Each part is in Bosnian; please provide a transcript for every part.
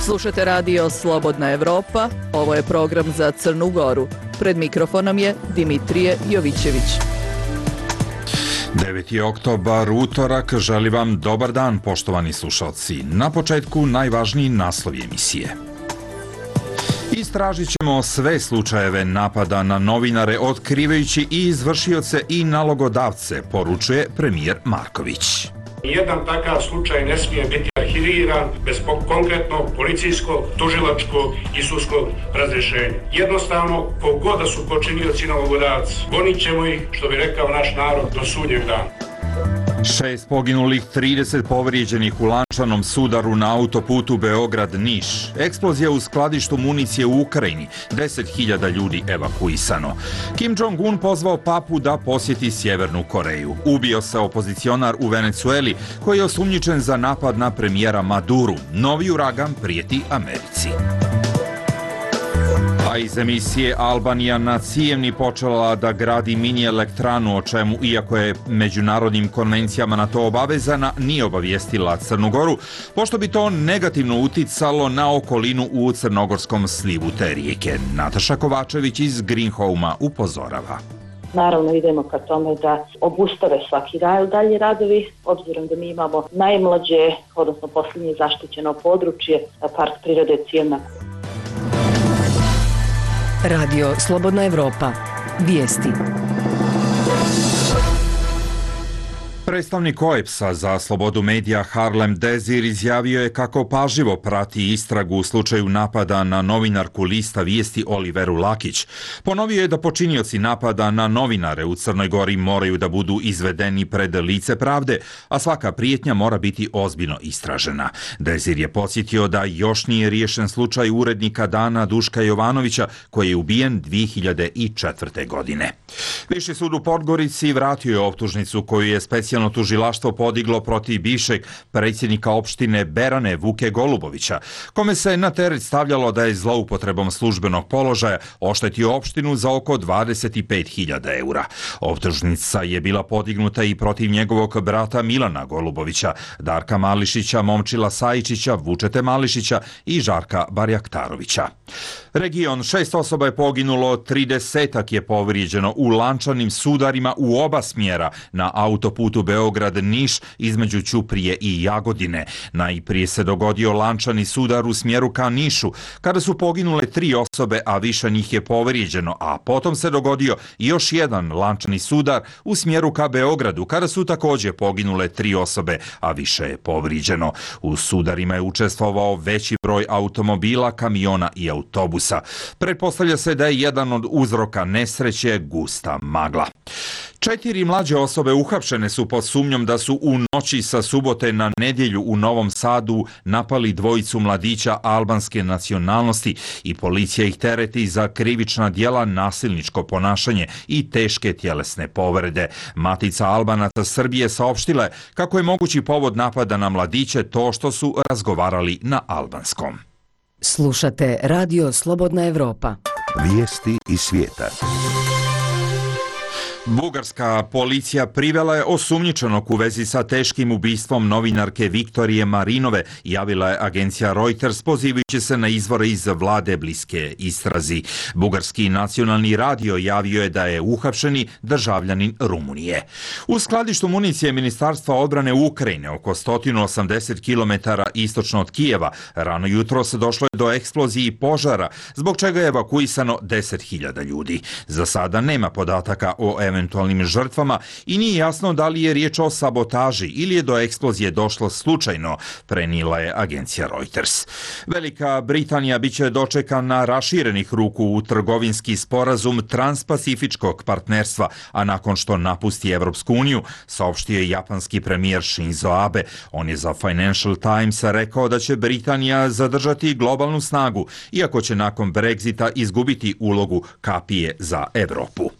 Slušate radio Slobodna Evropa, ovo je program za Crnu Goru. Pred mikrofonom je Dimitrije Jovićević. 9. oktobar, utorak, želim vam dobar dan, poštovani slušalci. Na početku najvažniji naslovi emisije. Istražit ćemo sve slučajeve napada na novinare, otkrivajući i izvršioce i nalogodavce, poručuje premijer Marković. Jedan takav slučaj ne smije biti arhiviran bez konkretnog policijskog, tužilačkog i sudskog razrješenja. Jednostavno, kogod da su počinioci nalogodavci, gonit ćemo ih, što bi rekao naš narod, do sudnjeg dana. 6 poginulih, 30 povrijeđenih u lančanom sudaru na autoputu Beograd-Niš. Eksplozija u skladištu municije u Ukrajini. 10.000 ljudi evakuisano. Kim Jong-un pozvao papu da posjeti Sjevernu Koreju. Ubio se opozicionar u Venecueli koji je osumnjičen za napad na premijera Maduru. Novi uragan prijeti Americi. A iz emisije Albanija na Cijevni počela da gradi mini elektranu, o čemu, iako je međunarodnim konvencijama na to obavezana, nije obavijestila Crnu Goru, pošto bi to negativno uticalo na okolinu u crnogorskom slivu te rijeke. Nataša Kovačević iz Greenhoma upozorava. Naravno idemo ka tome da obustave svaki dalje radovi, obzirom da mi imamo najmlađe, odnosno posljednje zaštićeno područje, Park prirode Cijevna. Radio Slobodna Evropa. Vijesti. Predstavnik OEBS-a za slobodu medija Harlem Dezir izjavio je kako pažljivo prati istragu u slučaju napada na novinarku lista Vijesti Oliveru Lakić. Ponovio je da počinioci napada na novinare u Crnoj Gori moraju da budu izvedeni pred lice pravde, a svaka prijetnja mora biti ozbiljno istražena. Dezir je podsjetio da još nije riješen slučaj urednika Dana Duška Jovanovića koji je ubijen 2004. godine. Viši sud u Podgorici vratio je optužnicu koju je specijalno tužilaštvo podiglo protiv bivšeg predsjednika opštine Berane Vuke Golubovića, kome se na teret stavljalo da je zloupotrebom službenog položaja oštetio opštinu za oko 25.000 eura. Optužnica je bila podignuta i protiv njegovog brata Milana Golubovića, Darka Mališića, Momčila Sajičića, Vučete Mališića i Žarka Barjaktarovića. Region, 6 osoba je poginulo, 30 je povrijeđeno u lančanim sudarima u oba smjera na autoputu Beograd-Niš između Ćuprije i Jagodine. Najprije se dogodio lančani sudar u smjeru ka Nišu, kada su poginule 3 osobe, a više njih je povrijeđeno, a potom se dogodio još jedan lančani sudar u smjeru ka Beogradu, kada su također poginule 3 osobe, a više je povrijeđeno. U sudarima je učestvovao veći broj automobila, kamiona i autobusa. Pretpostavlja se da je jedan od uzroka nesreće gusta magla. 4 mlađe osobe uhapšene su pod sumnjom da su u noći sa subote na nedjelju u Novom Sadu napali dvojicu mladića albanske nacionalnosti i policija ih tereti za krivična djela, nasilničko ponašanje i teške tjelesne povrede. Matica Albanaca Srbije saopštila je kako je mogući povod napada na mladiće to što su razgovarali na albanskom. Slušate Radio Slobodna Evropa. Vijesti iz svijeta. Bugarska policija privela je osumnjičenog u vezi sa teškim ubistvom novinarke Viktorije Marinove, javila je agencija Reuters pozivajući se na izvore iz vlade bliske istrazi. Bugarski nacionalni radio javio je da je uhapšeni državljanin Rumunije. U skladištu municije Ministarstva odbrane Ukrajine, oko 180 km istočno od Kijeva, rano jutros došlo je do eksplozije i požara, zbog čega je evakuisano 10.000 ljudi. Za sada nema podataka o eventualnim žrtvama i nije jasno da li je riječ o sabotaži ili je do eksplozije došlo slučajno, prenijela je agencija Reuters. Velika Britanija biće dočekana raširenih ruku u trgovinski sporazum transpacifičkog partnerstva, a nakon što napusti Evropsku uniju, saopštio je japanski premijer Shinzo Abe. On je za Financial Times rekao da će Britanija zadržati globalnu snagu, iako će nakon Brexita izgubiti ulogu kapije za Evropu.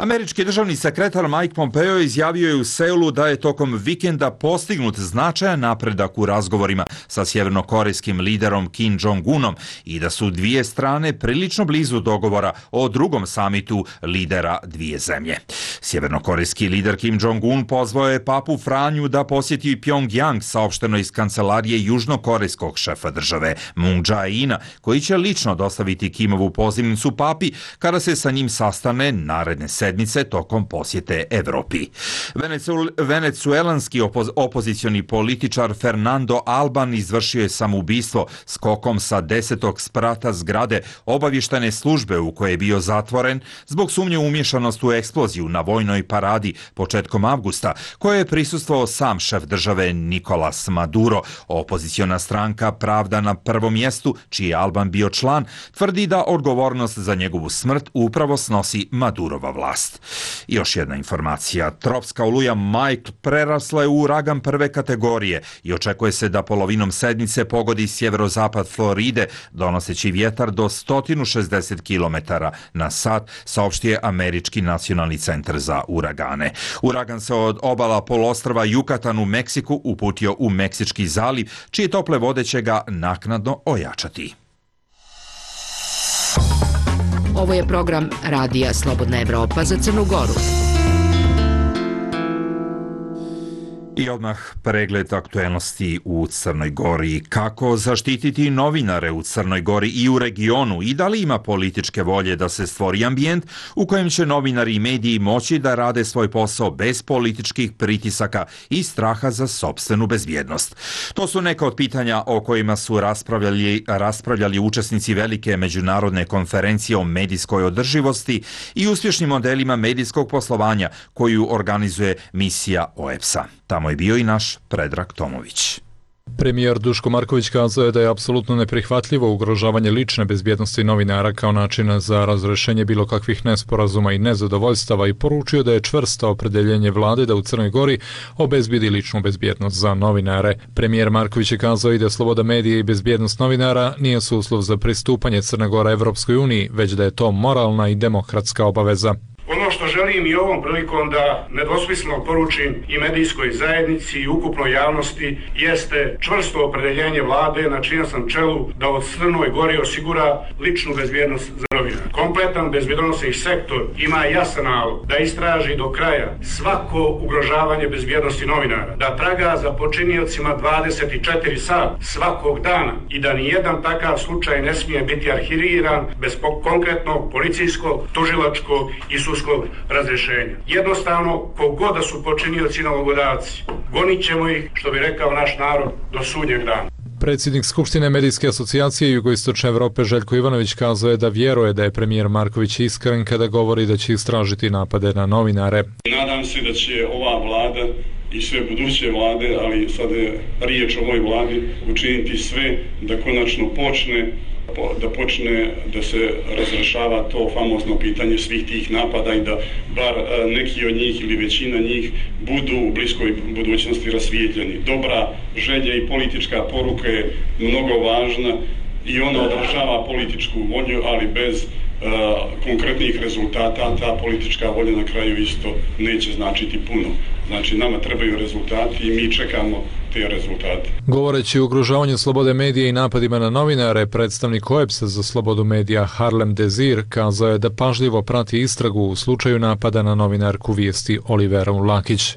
Američki državni sekretar Mike Pompeo izjavio je u Seulu da je tokom vikenda postignut značajan napredak u razgovorima sa sjevernokorejskim liderom Kim Jong-unom i da su dvije strane prilično blizu dogovora o drugom samitu lidera dvije zemlje. Sjevernokorejski lider Kim Jong-un pozvao je papu Franju da posjeti Pyongyang, saopšteno iz kancelarije južnokorejskog šefa države Moon Jae-ina, koji će lično dostaviti Kimovu pozivnicu papi kada se sa njim sastane naredne sedmice tokom posjete Evropi. Venecuelanski opozicioni političar Fernando Alban izvršio je samoubistvo skokom sa 10. sprata zgrade obavještajne službe u kojoj je bio zatvoren zbog sumnje u umješanost u eksploziju na vojnoj paradi početkom avgusta, koje je prisustvovao sam šef države Nicolas Maduro. Opoziciona stranka Pravda na prvom mjestu, čiji je Alban bio član, tvrdi da odgovornost za njegovu smrt upravo snosi Madurova vlast. I još jedna informacija. Tropska oluja Mike prerasla je u uragan prve kategorije i očekuje se da polovinom sedmice pogodi sjeverozapad Floride, donoseći vjetar do 160 km na sat, saopštio je Američki nacionalni centar za uragane. Uragan se od obala poluostrva Yucatan u Meksiku uputio u Meksički zaliv, čije tople vode će ga naknadno ojačati. Ovo je program Radija Slobodna Evropa za Crnu Goru. I odmah pregled aktuelnosti u Crnoj Gori. Kako zaštititi novinare u Crnoj Gori i u regionu i da li ima političke volje da se stvori ambijent u kojem će novinari i mediji moći da rade svoj posao bez političkih pritisaka i straha za sopstvenu bezbjednost. To su neka od pitanja o kojima su raspravljali učesnici velike međunarodne konferencije o medijskoj održivosti i uspješnim modelima medijskog poslovanja koju organizuje misija OEBS-a. Tamo je bio i naš Predrag Tomović. Premijer Duško Marković kazao je da je apsolutno neprihvatljivo ugrožavanje lične bezbjednosti novinara kao načina za razrešenje bilo kakvih nesporazuma i nezadovoljstava i poručio da je čvrsto opredjeljenje vlade da u Crnoj Gori obezbijedi ličnu bezbjednost za novinare. Premijer Marković je kazao i da sloboda medija i bezbjednost novinara nije uslov za pristupanje Crne Gore Evropskoj uniji, već da je to moralna i demokratska obaveza. Ono što želim i ovom prilikom da nedvosmisleno poručim i medijskoj zajednici i ukupnoj javnosti jeste čvrsto opredjeljenje vlade na čijem sam čelu da od Crnoj Gori osigura ličnu bezbjednost za novinara. Kompletan bezbjednosni sektor ima jasan nalog da istraži do kraja svako ugrožavanje bezbjednosti novinara, da traga za počiniocima 24 sata svakog dana i da nijedan takav slučaj ne smije biti arhiviran bez konkretnog policijskog, tužilačkog i sudskog razrješenja. Jednostavno, kogod da su počinioci nalogodavci, gonit ćemo ih, što bi rekao naš narod, do sudnjeg dana. Predsjednik Skupštine medijske asocijacije Jugoistočne Evrope Željko Ivanović kazao je da vjeruje da je premijer Marković iskren kada govori da će istražiti napade na novinare. Nadam se da će ova vlada i sve buduće vlade, ali sad je riječ o ovoj vladi, učiniti sve da konačno počne da se razrešava to famozno pitanje svih tih napada i da bar neki od njih ili većina njih budu u bliskoj budućnosti rasvijetljeni. Dobra želja i politička poruka je mnogo važna i ona odražava političku volju, ali bez konkretnih rezultata ta politička volja na kraju isto neće značiti puno. Znači, nama trebaju rezultati i mi čekamo te rezultate. Govoreći o ugrožavanju slobode medija i napadima na novinare, predstavnik OEBS-a za slobodu medija Harlem Desir kazao je da pažljivo prati istragu u slučaju napada na novinarku Vijesti Oliveru Lakić.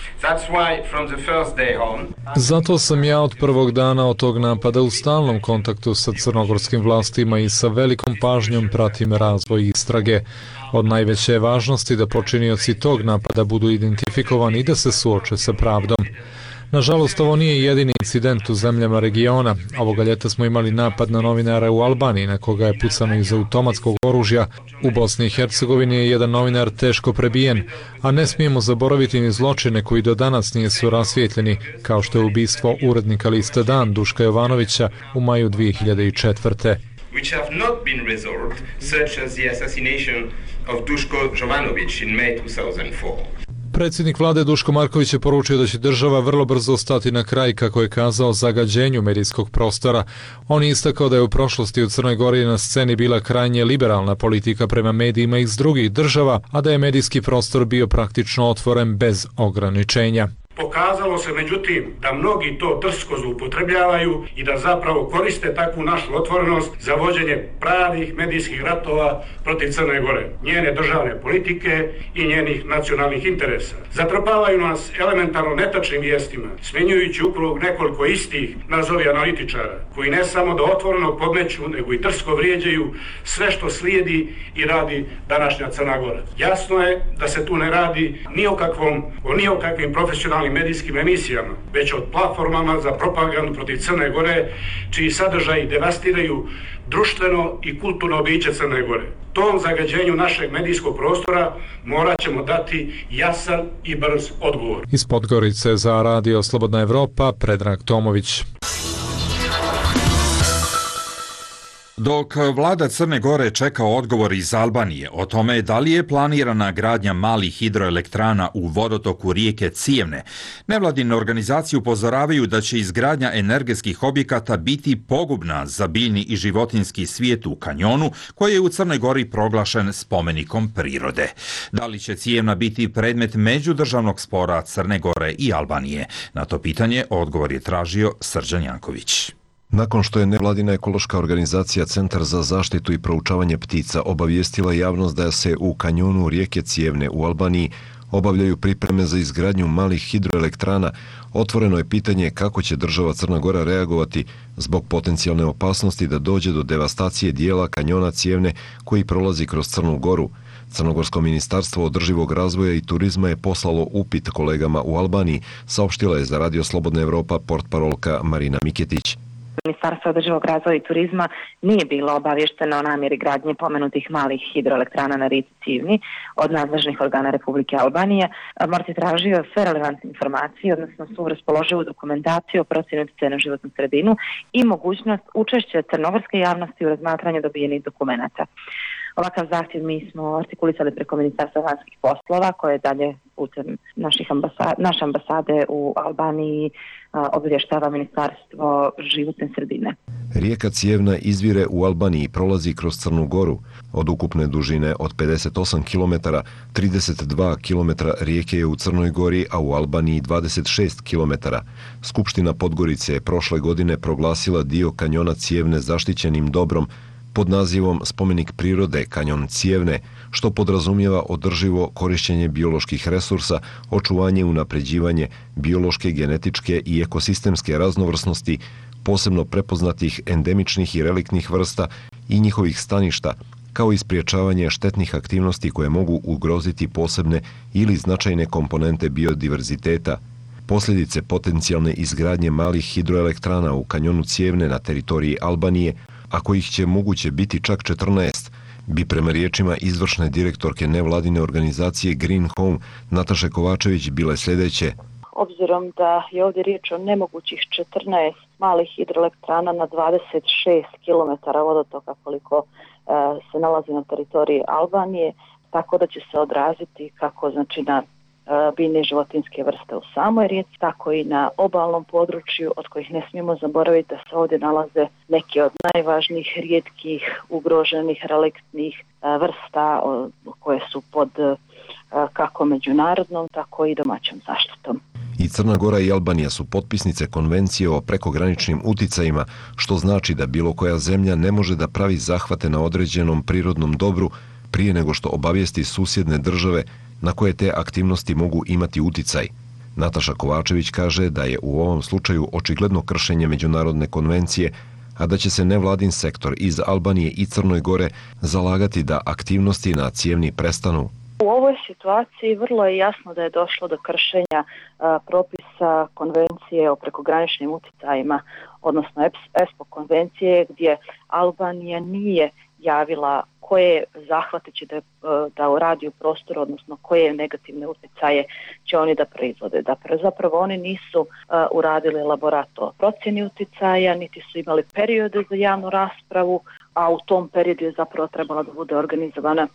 Zato sam ja od prvog dana od tog napada u stalnom kontaktu sa crnogorskim vlastima i sa velikom pažnjom pratim razvoj istrage. Od najveće važnosti da počinioci tog napada budu identifikovani i da se suoče sa pravdom. Nažalost, ovo nije jedini incident u zemljama regiona. Ovoga ljeta smo imali napad na novinara u Albaniji, na koga je pucano iz automatskog oružja. U Bosni i Hercegovini je jedan novinar teško prebijen, a ne smijemo zaboraviti ni zločine koji do danas nisu rasvijetljeni, kao što je ubistvo urednika lista Dan Duška Jovanovića u maju 2004. Which have not been resolved, such as the assassination of Duško Jovanović in May 2004. Predsjednik vlade Duško Marković je poručio da će država vrlo brzo stati na kraj, kako je kazao, zagađenju medijskog prostora. On je istakao da je u prošlosti u Crnoj Gori na sceni bila krajnje liberalna politika prema medijima iz drugih država, a da je medijski prostor bio praktično otvoren bez ograničenja. Pokazalo se međutim da mnogi to drsko zloupotrebljavaju i da zapravo koriste takvu našu otvorenost za vođenje pravih medijskih ratova protiv Crne Gore, njene državne politike i njenih nacionalnih interesa. Zatrpavaju nas elementarno netačnim vijestima, smjenjujući upravo nekoliko istih, nazovi analitičara, koji ne samo da otvoreno podmeću, nego i drsko vrijeđaju sve što slijedi i radi današnja Crna Gora. Jasno je da se tu ne radi ni o kakvim profesionalnim medijskim emisijama, već od platformama za propagandu protiv Crne Gore, čiji sadržaji devastiraju društveno i kulturno biće Crne Gore. Tom zagađenju našeg medijskog prostora morat ćemo dati jasan i brz odgovor. Iz Podgorice za Radio Slobodna Evropa, Predrag Tomović. Dok vlada Crne Gore čeka odgovor iz Albanije o tome da li je planirana gradnja malih hidroelektrana u vodotoku rijeke Cijevne, nevladine organizacije upozoravaju da će izgradnja energetskih objekata biti pogubna za biljni i životinjski svijet u kanjonu, koji je u Crnoj Gori proglašen spomenikom prirode. Da li će Cijevna biti predmet međudržavnog spora Crne Gore i Albanije? Na to pitanje odgovor je tražio Srđan Janković. Nakon što je nevladina ekološka organizacija Centar za zaštitu i proučavanje ptica obavijestila javnost da se u kanjonu rijeke Cijevne u Albaniji obavljaju pripreme za izgradnju malih hidroelektrana, otvoreno je pitanje kako će država Crna Gora reagovati zbog potencijalne opasnosti da dođe do devastacije dijela kanjona Cijevne koji prolazi kroz Crnu Goru. Crnogorsko ministarstvo održivog razvoja i turizma je poslalo upit kolegama u Albaniji, saopštila je za Radio Slobodna Evropa portparolka Marina Miketić. Ministarstvo održivog razvoja i turizma nije bilo obavješteno o namjeri gradnje pomenutih malih hidroelektrana na rijeci Cijevni od nadležnih organa Republike Albanije. MORT je tražio sve relevantne informacije, odnosno svu raspoloživu dokumentaciju o procjeni utjecaja na životnu sredinu i mogućnost učešća crnogorske javnosti u razmatranju dobijenih dokumenata. Ovakav zahtjev mi smo artikulisali preko Ministarstva vanjskih poslova, koje dalje putem naše ambasade u Albaniji obavještava Ministarstvo životne sredine. Rijeka Cijevna izvire u Albaniji, prolazi kroz Crnu Goru. Od ukupne dužine od 58 km, 32 km rijeke je u Crnoj Gori, a u Albaniji 26 km. Skupština Podgorice je prošle godine proglasila dio kanjona Cijevne zaštićenim dobrom pod nazivom Spomenik prirode kanjon Cijevne, što podrazumijeva održivo korištenje bioloških resursa, očuvanje i unapređivanje biološke, genetičke i ekosistemske raznovrsnosti, posebno prepoznatih endemičnih i reliktnih vrsta i njihovih staništa, kao i spriječavanje štetnih aktivnosti koje mogu ugroziti posebne ili značajne komponente biodiverziteta. Posljedice potencijalne izgradnje malih hidroelektrana u kanjonu Cijevne na teritoriji Albanije, a kojih će moguće biti čak 14, bi prema riječima izvršne direktorke nevladine organizacije Green Home Nataše Kovačević bile sljedeće. Obzirom da je ovdje riječ o nemogućih 14 malih hidroelektrana na 26 km vodotoka koliko se nalazi na teritoriji Albanije, tako da će se odraziti kako znači na biljne i životinjske vrste u samoj rijeci, tako i na obalnom području, od kojih ne smijemo zaboraviti da se ovdje nalaze neke od najvažnijih, rijetkih, ugroženih, reliktnih vrsta koje su pod kako međunarodnom, tako i domaćom zaštitom. I Crna Gora i Albanija su potpisnice konvencije o prekograničnim uticajima, što znači da bilo koja zemlja ne može da pravi zahvate na određenom prirodnom dobru prije nego što obavijesti susjedne države na koje te aktivnosti mogu imati uticaj. Nataša Kovačević kaže da je u ovom slučaju očigledno kršenje međunarodne konvencije, a da će se nevladin sektor iz Albanije i Crnoj Gore zalagati da aktivnosti na Cijevni prestanu. U ovoj situaciji vrlo je jasno da je došlo do kršenja propisa konvencije o prekograničnim uticajima, odnosno ESPO konvencije, gdje Albanija nije javila koje zahvate će da uradi u prostoru, odnosno koje negativne utjecaje će oni da proizvode. Da zapravo oni nisu uradili elaborat o procjeni utjecaja, niti su imali periode za javnu raspravu, a u tom periodu je zapravo trebala da bude organizovana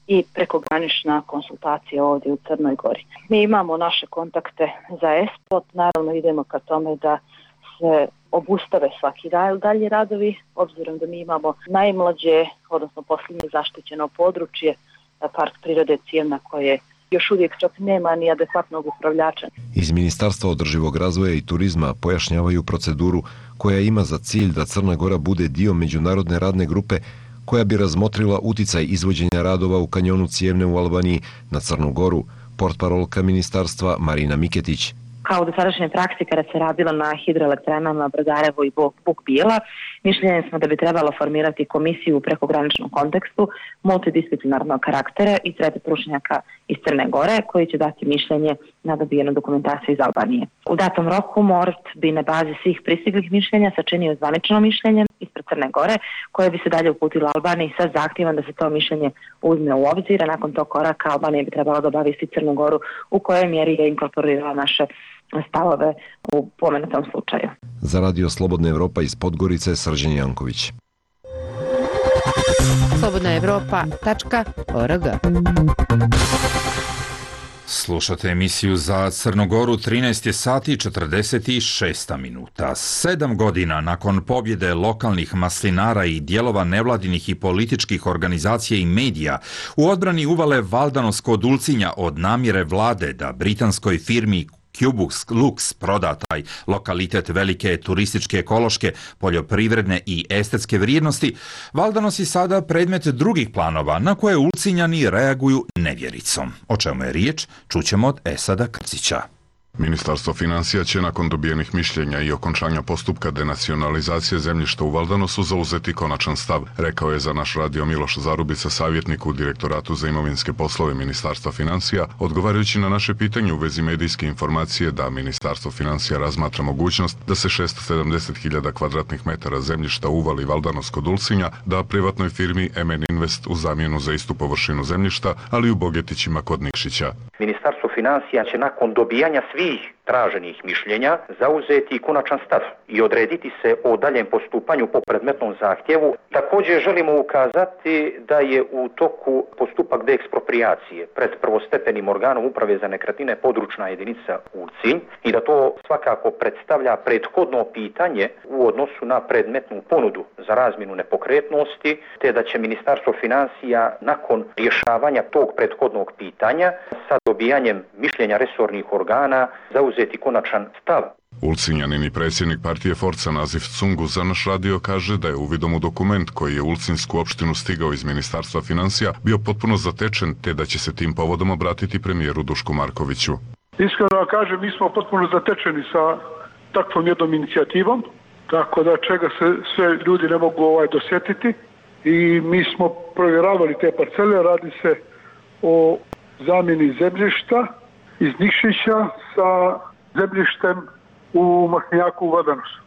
i prekogranična konsultacija ovdje u Crnoj Gori. Mi imamo naše kontakte za ESPO, naravno idemo ka tome da se obustave svaki dalji radovi, obzirom da mi imamo najmlađe, odnosno posljednje zaštićeno područje, park prirode Cijevna, koje još uvijek čak nema ni adekvatnog upravljača. Iz Ministarstva održivog razvoja i turizma pojašnjavaju proceduru koja ima za cilj da Crna Gora bude dio međunarodne radne grupe koja bi razmotrila uticaj izvođenja radova u kanjonu Cijevne u Albaniji na Crnu Goru, portparolka ministarstva Marina Miketić. Kao u dosadašnjoj praksi kada se radilo na hidroelektranama Brodarevo i Buk Bijela, mišljenje smo da bi trebalo formirati komisiju u prekograničnom kontekstu multidisciplinarnog karaktera i sredi stručnjaka iz Crne Gore koji će dati mišljenje na dobijenu dokumentaciju iz Albanije. U datom roku MORT bi na bazi svih pristiglih mišljenja sačinio zvanično mišljenje ispred Crne Gore koje bi se dalje uputilo Albaniji sa zahtjevom da se to mišljenje uzme u obzir, a nakon tog koraka Albanija bi trebala da obavijesti Crnu Goru u kojoj mjeri je inkorporirala naše stavove u pomenutom slučaju. Za Radio Slobodna Evropa iz Podgorice, Srđan Janković. slobodnaevropa.org. Slušate emisiju za Crnogoru, 13 je sati 46 minuta. 7 godina nakon pobjede lokalnih maslinara i dijelova nevladinih i političkih organizacija i medija u odbrani uvale Valdanos kod Ulcinja od namjere vlade da britanskoj firmi Cubus Lux proda taj lokalitet velike turističke, ekološke, poljoprivredne i estetske vrijednosti, Valdanos je sada predmet drugih planova na koje Ulcinjani reaguju nevjericom. O čemu je riječ, čućemo od Esada Krcića. Ministarstvo financija će nakon dobijenih mišljenja i okončanja postupka denacionalizacije zemljišta u Valdanosu zauzeti konačan stav, rekao je za naš radio Miloš Zarubica, savjetnik u Direktoratu za imovinske poslove Ministarstva financija, odgovarajući na naše pitanje u vezi medijske informacije da Ministarstvo financija razmatra mogućnost da se 670.000 kvadratnih metara zemljišta uvali Valdanos kod Ulcinja, da privatnoj firmi MN Invest u zamjenu za istu površinu zemljišta, ali u Bogetićima kod Nikšića. Ministarstvo financija će nakon dobijanja svih traženih mišljenja zauzeti konačan stav i odrediti se o daljem postupanju po predmetnom zahtjevu. Također želimo ukazati da je u toku postupak deeksproprijacije pred prvostepenim organom uprave za nekretnine područna jedinica Ulcinj i da to svakako predstavlja prethodno pitanje u odnosu na predmetnu ponudu za razmjenu nepokretnosti, te da će Ministarstvo financija nakon rješavanja tog prethodnog pitanja sa dobijanjem mišljenja resornih organa zauzeti konačan stav. Ulcinjanin i predsjednik partije Forca Nazif Cungu za naš radio kaže da je uvidom u dokument koji je u Ulcinjsku opštinu stigao iz Ministarstva financija bio potpuno zatečen, te da će se tim povodom obratiti premijeru Dušku Markoviću. Iskreno kažem, mi smo potpuno zatečeni sa takvom jednom inicijativom, tako da čega se sve ljudi ne mogu dosjetiti, i mi smo provjeravali te parcele. Radi se o zamjeni zemljišta iz Nikšića sa zemljištem u Maslinjaku u Valdanosu.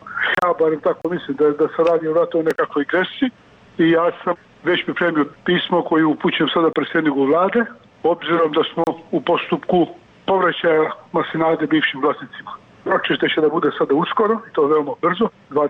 Ja barem tako mislim da se radi o nekakvoj grešci i ja sam već pripremio pismo koje upućujem sada predsjedniku vlade, obzirom da smo u postupku povraćaja maslinade bivšim vlasnicima. Ročište će da bude sada uskoro, i to veoma brzo,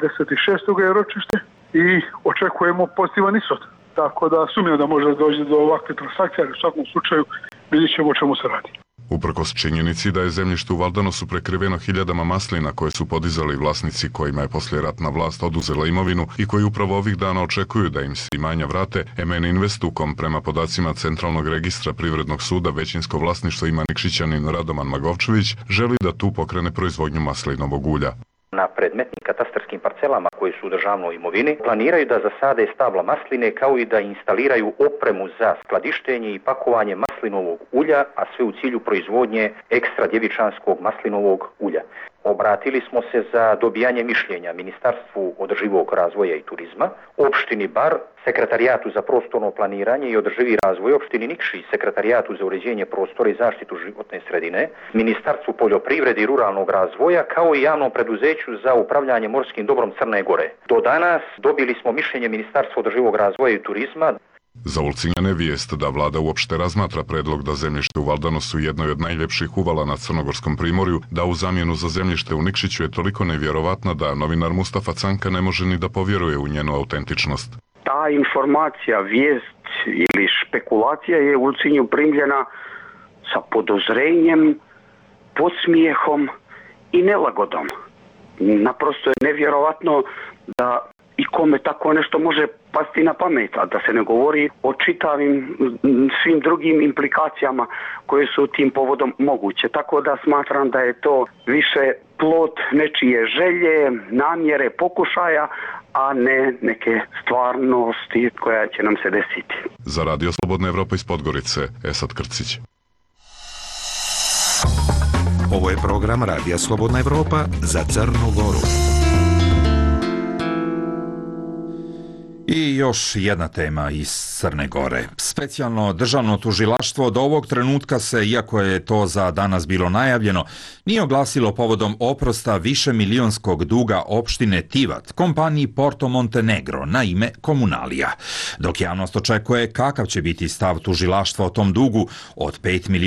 26. je ročište i očekujemo pozitivan ishod. Tako da sumnjam da može doći do ovakve transakcije, ali u svakom slučaju vidjet ćemo o čemu se radi. Uprkos činjenici da je zemljište u Valdanosu prekriveno hiljadama maslina koje su podizali vlasnici kojima je poslijeratna vlast oduzela imovinu i koji upravo ovih dana očekuju da im se imanja vrate, MN Invest, u kom prema podacima Centralnog registra Privrednog suda većinsko vlasništvo ima Nikšićanin Radoman Magovčević, želi da tu pokrene proizvodnju maslinovog ulja. Na predmetnim katastarskim parcelama koje su u državnoj imovini planiraju da zasade stabla masline kao i da instaliraju opremu za skladištenje i pakovanje maslinovog ulja, a sve u cilju proizvodnje ekstra djevičanskog maslinovog ulja. Obratili smo se za dobijanje mišljenja Ministarstvu održivog razvoja i turizma, opštini Bar, Sekretarijatu za prostorno planiranje i održivi razvoj opštini Nikšić, Sekretarijatu za uređenje prostora i zaštitu životne sredine, Ministarstvu poljoprivrede i ruralnog razvoja, kao i javnom preduzeću za upravljanje morskim dobrom Crne Gore. Do danas dobili smo mišljenje Ministarstva održivog razvoja i turizma. Za Ulcinjane vijest da vlada uopšte razmatra predlog da zemljište u Valdanosu, jednoj od najljepših uvala na Crnogorskom primorju, da u zamjenu za zemljište u Nikšiću je toliko nevjerovatna da novinar Mustafa Canka ne može ni da povjeruje u njenu autentičnost. ta informacija, vijest ili špekulacija je u Ulcinju primljena sa podozrenjem, podsmijehom i nelagodom. Naprosto je nevjerovatno da i kome tako nešto može pasti na pamet, a da se ne govori o čitavim svim drugim implikacijama koje su tim povodom moguće. Tako da smatram da je to više plod nečije želje, namjere, pokušaja, a ne neke stvarnosti koja će nam se desiti. Za Radio Slobodna Evropa iz Podgorice, Esad Krcić. Ovo je program Radija Slobodna Evropa za Crnu Goru. I još jedna tema iz Crne Gore. Specijalno državno tužilaštvo do ovog trenutka se, iako je to za danas bilo najavljeno, nije oglasilo povodom oprosta višemilionskog duga opštine Tivat kompaniji Porto Montenegro na ime Komunalija. Dok javnost očekuje kakav će biti stav tužilaštva o tom dugu od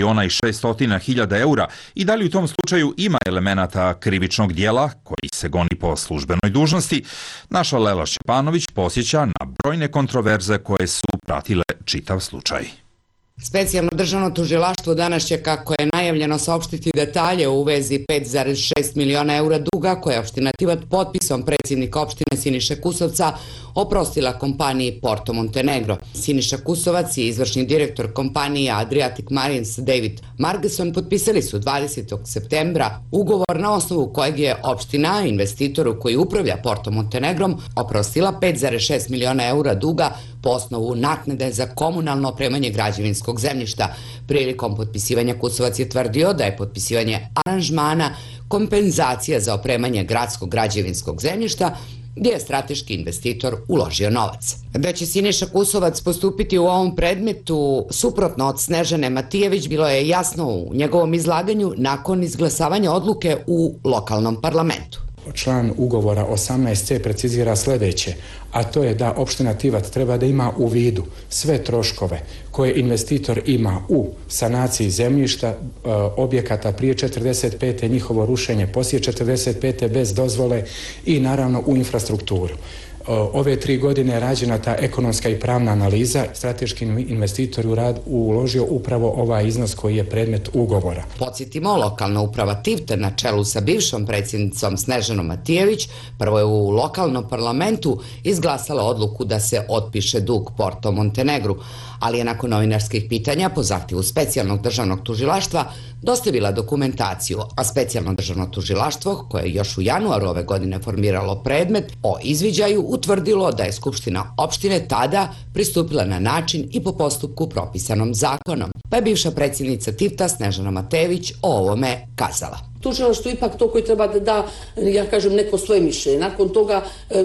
5.600.000 eura i da li u tom slučaju ima elemenata krivičnog dijela koji se goni po službenoj dužnosti, naša Lela Šćepanović posjeća na brojne kontroverze koje su pratile čitav slučaj. Specijalno državno tužilaštvo danas će, kako je najavljeno, saopštiti detalje u vezi 5,6 miliona eura duga koje je opština Tivat potpisom predsjednika opštine Siniše Kusovca oprostila kompaniji Porto Montenegro. Siniša Kusovac i izvršni direktor kompanije Adriatic Marines David Margeson potpisali su 20. septembra ugovor na osnovu kojeg je opština investitoru koji upravlja Porto Montenegrom oprostila 5,6 miliona eura duga po osnovu naknade za komunalno opremanje građevinskog zemljišta. Prilikom potpisivanja Kusovac je tvrdio da je potpisivanje aranžmana kompenzacija za opremanje gradskog građevinskog zemljišta gdje je strateški investitor uložio novac. Da će Siniša Kusovac postupiti u ovom predmetu suprotno od Snežane Matijević bilo je jasno u njegovom izlaganju nakon izglasavanja odluke u lokalnom parlamentu. Član ugovora 18c precizira sljedeće, a to je da opština Tivat treba da ima u vidu sve troškove koje investitor ima u sanaciji zemljišta, objekata prije 45. njihovo rušenje, poslije 45. bez dozvole i naravno u infrastrukturu. Ove 3 godine je rađena ta ekonomska i pravna analiza. Strateški investitor uložio upravo ovaj iznos koji je predmet ugovora. Podsjetimo, lokalna uprava Tivta na čelu sa bivšom predsjednicom Snežanom Matijević prvo je u lokalnom parlamentu izglasala odluku da se otpiše dug Porto Montenegru, ali je nakon novinarskih pitanja po zahtjevu specijalnog državnog tužilaštva dostavila dokumentaciju, a specijalno državno tužilaštvo, koje je još u januaru ove godine formiralo predmet o izviđaju, utvrdilo da je Skupština opštine tada pristupila na način i po postupku propisanom zakonom. Pa je bivša predsjednica Tivta Snežana Matević o ovome kazala. Tužilaštvo ipak to koji treba da da, ja kažem, neko svoje mišljenje. Nakon toga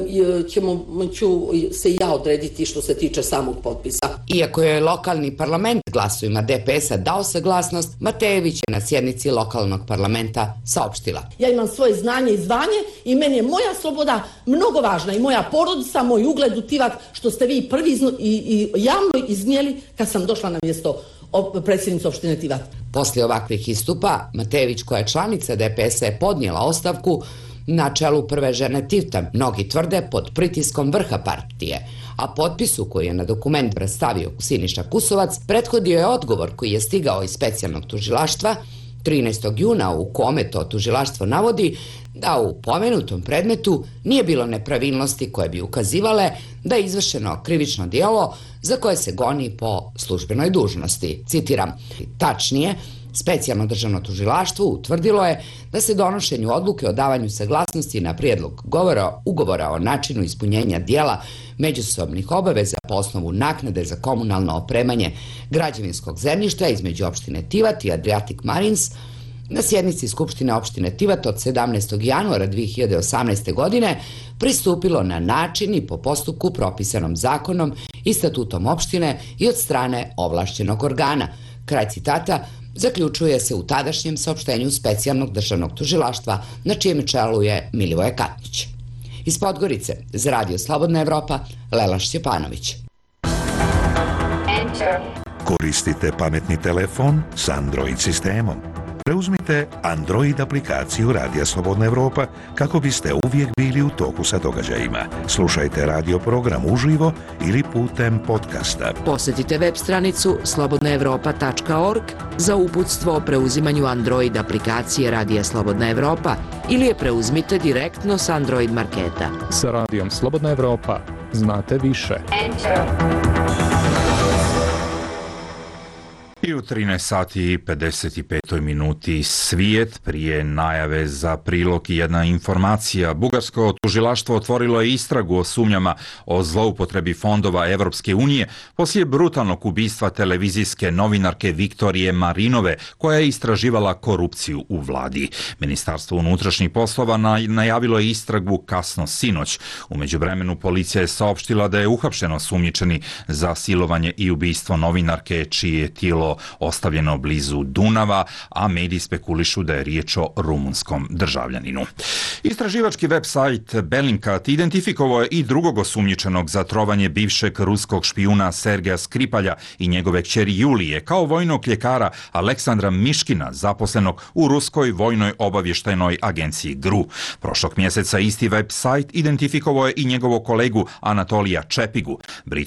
ću se ja odrediti što se tiče samog potpisa. Iako je lokalni parlament glasovima DPS-a dao saglasnost, Matejević je na sjednici lokalnog parlamenta saopštila. Ja imam svoje znanje i zvanje i meni je moja sloboda mnogo važna i moja porodica, moj ugled u Tivat, što ste vi prvi i javno iznijeli kad sam došla na mjesto predsjednice opštine Tivat. Poslije ovakvih istupa, Matejević, koja je članica DPS-a, je podnijela ostavku na čelu prve žene Tivta. Mnogi tvrde pod pritiskom vrha partije, a potpisu koji je na dokument predstavio Siniša Kusovac prethodio je odgovor koji je stigao iz specijalnog tužilaštva 13. juna u kome to tužilaštvo navodi da u pomenutom predmetu nije bilo nepravilnosti koje bi ukazivale da je izvršeno krivično djelo za koje se goni po službenoj dužnosti. Citiram, tačnije, specijalno državno tužilaštvo utvrdilo je da se donošenju odluke o davanju saglasnosti na prijedlog ugovora o načinu ispunjenja dijela međusobnih obaveza po osnovu naknade za komunalno opremanje građevinskog zemljišta između opštine Tivat i Adriatic Marines na sjednici Skupštine opštine Tivat od 17. januara 2018. godine pristupilo na način i po postupku propisanom zakonom i statutom opštine i od strane ovlašćenog organa. Kraj citata zaključuje se u tadašnjem saopštenju specijalnog državnog tužilaštva na čijem čelu je Milivoje Katnić. Iz Podgorice, za Radio Slobodna Evropa, Lela Šćepanović. Koristite pametni telefon s Android sistemom. Preuzmite Android aplikaciju Radija Slobodna Evropa kako biste uvijek bili u toku sa događajima. Slušajte radio program uživo ili putem podcasta. Posjetite web stranicu slobodnaevropa.org za uputstvo o preuzimanju Android aplikacije Radija Slobodna Evropa ili je preuzmite direktno s Android marketa. Sa Radijom Slobodna Evropa znate više. I u 13 sati i 55 minuti svijet, prije najave za prilog i jedna informacija. Bugarsko tužilaštvo otvorilo je istragu o sumnjama o zloupotrebi fondova Evropske unije poslije brutalnog ubistva televizijske novinarke Viktorije Marinove, koja je istraživala korupciju u vladi. Ministarstvo unutrašnjih poslova najavilo je istragu kasno sinoć. U međuvremenu policija je saopštila da je uhapšeno sumnjičeni za silovanje i ubistvo novinarke čije je tijelo ostavljeno blizu Dunava, a mediji spekulišu da je riječ o rumunskom državljaninu. Istraživački web sajt Bellingcat identifikovao je i drugog osumnjičenog za trovanje bivšeg ruskog špijuna Sergeja Skripalja i njegove kćeri Julije kao vojnog ljekara Aleksandra Miškina, zaposlenog u ruskoj vojnoj obavještajnoj agenciji GRU. Prošlog mjeseca isti web sajt identifikovao je i njegovog kolegu Anatolija Čepigu.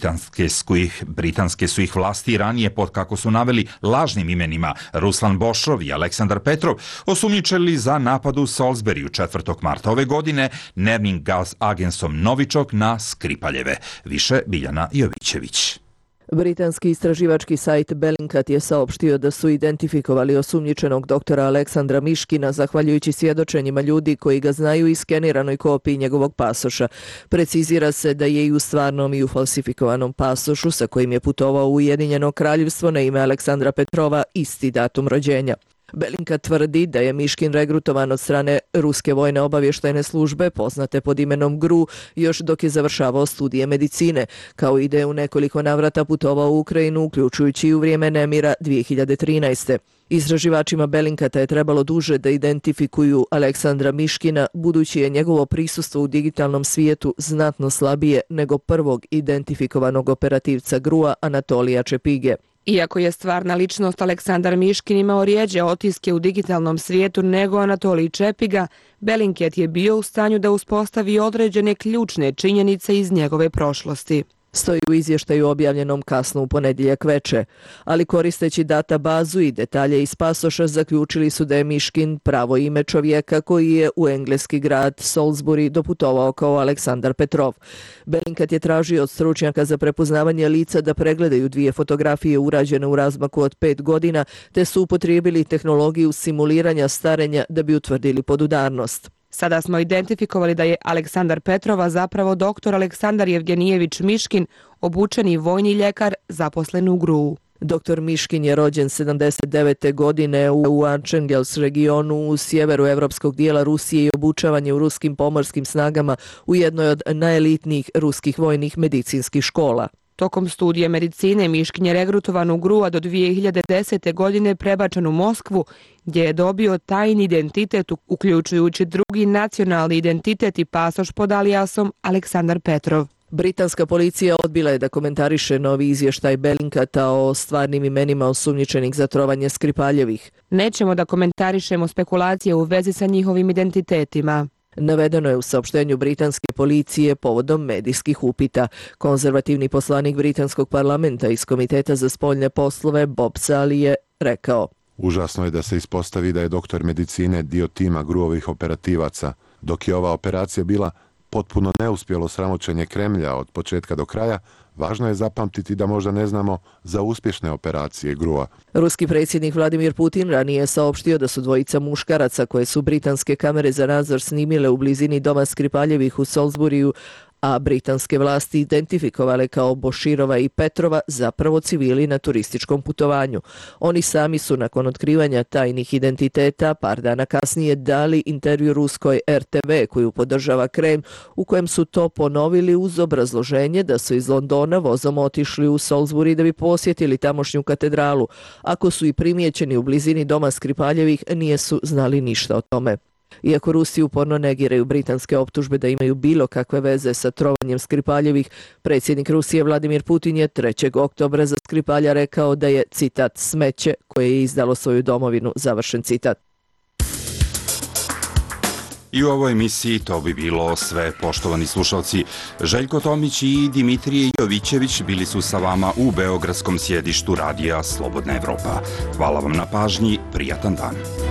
Britanske su ih vlasti ranije, pod kako su naveli lažnim imenima Ruslan Bošrov i Aleksandar Petrov, osumnjičili za napad u Salisburyu 4. marta ove godine nervnim gaz agensom Novičok na Skripaljeve. Više Biljana Jovićević. Britanski istraživački sajt Bellingcat je saopštio da su identifikovali osumnjičenog doktora Aleksandra Miškina zahvaljujući svjedočenjima ljudi koji ga znaju i skeniranoj kopiji njegovog pasoša. Precizira se da je i u stvarnom i u falsifikovanom pasošu sa kojim je putovao u Ujedinjeno Kraljevstvo na ime Aleksandra Petrova isti datum rođenja. Bellingcat tvrdi da je Miškin regrutovan od strane Ruske vojne obavještajne službe, poznate pod imenom GRU, još dok je završavao studije medicine, kao i da je u nekoliko navrata putovao u Ukrajinu, uključujući i u vrijeme nemira 2013. Istraživačima Bellingcata je trebalo duže da identifikuju Aleksandra Miškina, budući je njegovo prisustvo u digitalnom svijetu znatno slabije nego prvog identifikovanog operativca GRU-a Anatolija Čepige. Iako je stvarna ličnost Aleksandar Miškin imao rijeđe otiske u digitalnom svijetu nego Anatolij Čepiga, Bellingcat je bio u stanju da uspostavi određene ključne činjenice iz njegove prošlosti. Stoji u izvještaju objavljenom kasno u ponedjeljak veče, ali koristeći databazu i detalje iz pasoša zaključili su da je Miškin pravo ime čovjeka koji je u engleski grad Salisbury doputovao kao Aleksandar Petrov. Bellingcat je tražio od stručnjaka za prepoznavanje lica da pregledaju dvije fotografije urađene u razmaku od 5 godina, te su upotrijebili tehnologiju simuliranja starenja da bi utvrdili podudarnost. Sada smo identifikovali da je Aleksandar Petrova zapravo doktor Aleksandar Jevgenijević Miškin, obučeni vojni ljekar zaposlen u GRU. Doktor Miškin je rođen 79. godine u Archangels regionu u sjeveru evropskog dijela Rusije i obučavan je u ruskim pomorskim snagama u jednoj od najelitnijih ruskih vojnih medicinskih škola. Tokom studije medicine Miškin je regrutovan u GRU, a do 2010. godine prebačen u Moskvu, gdje je dobio tajni identitet, uključujući drugi nacionalni identitet i pasoš pod alijasom Aleksandar Petrov. Britanska policija odbila je da komentariše novi izvještaj Bellingcata o stvarnim imenima osumnjičenih za trovanje Skripaljevih. Nećemo da komentarišemo spekulacije u vezi sa njihovim identitetima. Navedeno je u saopštenju britanske policije povodom medijskih upita. Konzervativni poslanik britanskog parlamenta iz Komiteta za spoljne poslove Bob Sali je rekao: Užasno je da se ispostavi da je doktor medicine dio tima GRU-ovih operativaca, dok je ova operacija bila potpuno neuspjelo sramoćenje Kremlja od početka do kraja. Važno je zapamtiti da možda ne znamo za uspješne operacije GRU-a. Ruski predsjednik Vladimir Putin ranije je saopštio da su dvojica muškaraca koje su britanske kamere za nadzor snimile u blizini doma Skripaljevih u Salisburyu, a britanske vlasti identifikovale kao Boširova i Petrova, zapravo civili na turističkom putovanju. Oni sami su nakon otkrivanja tajnih identiteta par dana kasnije dali intervju ruskoj RTV koju podržava Kreml, u kojem su to ponovili uz obrazloženje da su iz Londona vozom otišli u Salisbury da bi posjetili tamošnju katedralu. Ako su i primijećeni u blizini doma Skripaljevih, nije su znali ništa o tome. Iako Rusi uporno negiraju britanske optužbe da imaju bilo kakve veze sa trovanjem Skripaljevih, predsjednik Rusije Vladimir Putin je 3. oktobra za Skripalja rekao da je, citat, smeće koje je izdalo svoju domovinu, završen citat. I u ovoj emisiji to bi bilo sve, poštovani slušalci. Željko Tomić i Dimitrije Jovićević bili su sa vama u beogradskom sjedištu radija Slobodna Evropa. Hvala vam na pažnji, prijatan dan.